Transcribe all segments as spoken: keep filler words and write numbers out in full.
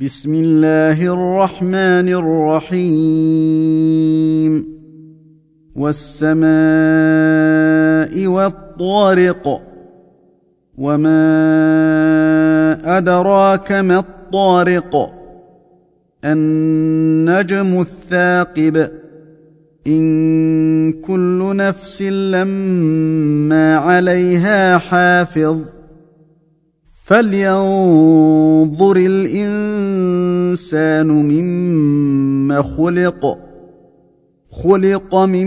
بسم الله الرحمن الرحيم والسماء والطارق وما أدراك ما الطارق النجم الثاقب إن كل نفس لما عليها حافظ فلينظر الإنسان مما خلق خلق من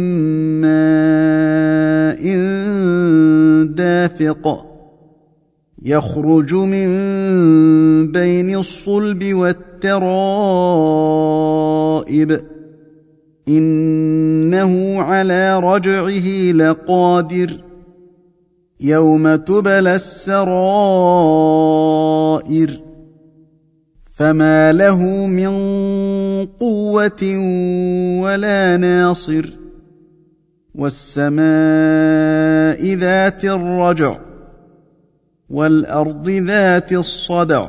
ماء دافق يخرج من بين الصلب والترائب إنه على رجعه لقادر يوم تبلى السرائر فما له من قوة ولا ناصر والسماء ذات الرجع والأرض ذات الصدع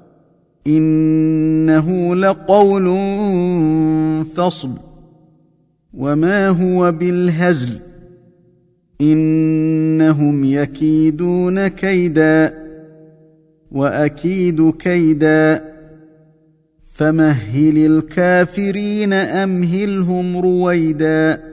إنه لقول فصل وما هو بالهزل إنهم يكيدون كيدا وأكيد كيدا فمهل الكافرين أمهلهم رويدا.